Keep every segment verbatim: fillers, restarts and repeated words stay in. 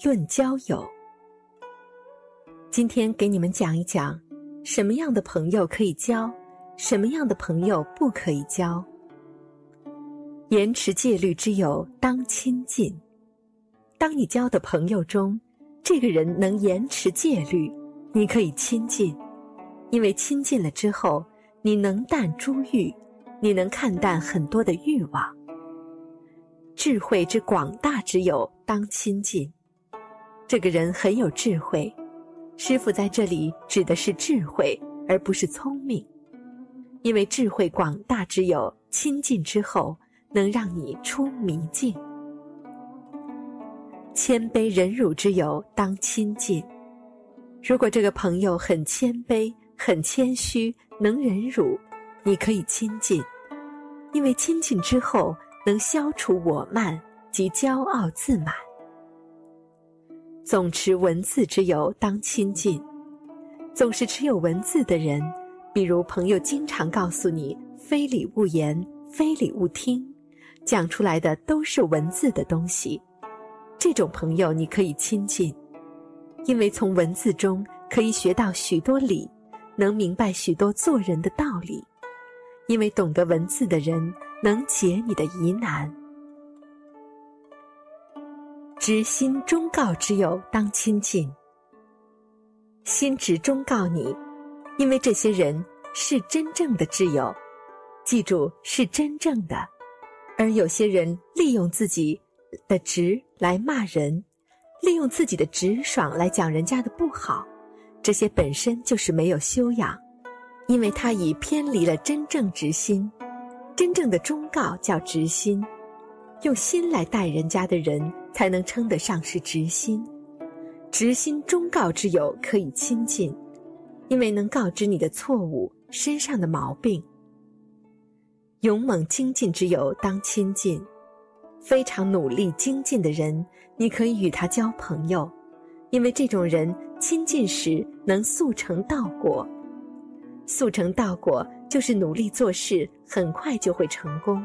论交友。今天给你们讲一讲，什么样的朋友可以交，什么样的朋友不可以交。严持戒律之友，当亲近。当你交的朋友中，这个人能严持戒律，你可以亲近，因为亲近了之后，你能淡珠玉，你能看淡很多的欲望。智慧之广大之友，当亲近。这个人很有智慧，师父在这里指的是智慧，而不是聪明。因为智慧广大之友，亲近之后，能让你出迷境。谦卑忍辱之友，当亲近。如果这个朋友很谦卑，很谦虚，能忍辱，你可以亲近，因为亲近之后能消除我慢及骄傲自满。总持文字之友，当亲近。总是持有文字的人，比如朋友经常告诉你非礼勿言，非礼勿听，讲出来的都是文字的东西，这种朋友你可以亲近，因为从文字中可以学到许多理，能明白许多做人的道理。因为懂得文字的人能解你的疑难。直心忠告之友，当亲近。心直忠告你，因为这些人是真正的挚友，记住，是真正的。而有些人利用自己的直来骂人，利用自己的直爽来讲人家的不好，这些本身就是没有修养，因为他已偏离了真正直心。真正的忠告叫直心，用心来待人家的人才能称得上是直心。直心忠告之友可以亲近，因为能告知你的错误，身上的毛病。勇猛精进之友，当亲近。非常努力精进的人，你可以与他交朋友，因为这种人亲近时能速成道果。速成道果就是努力做事，很快就会成功。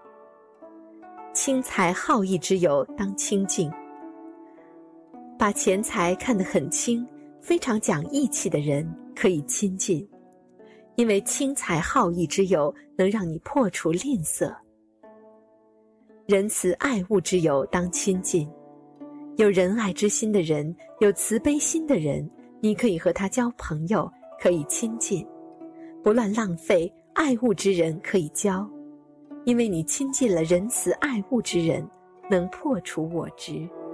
轻财好义之友，当亲近。把钱财看得很轻，非常讲义气的人可以亲近，因为轻财好义之友能让你破除吝啬。仁慈爱物之友，当亲近。有仁爱之心的人，有慈悲心的人，你可以和他交朋友，可以亲近。不乱浪费，爱物之人可以交，因为你亲近了仁慈爱物之人，能破除我执。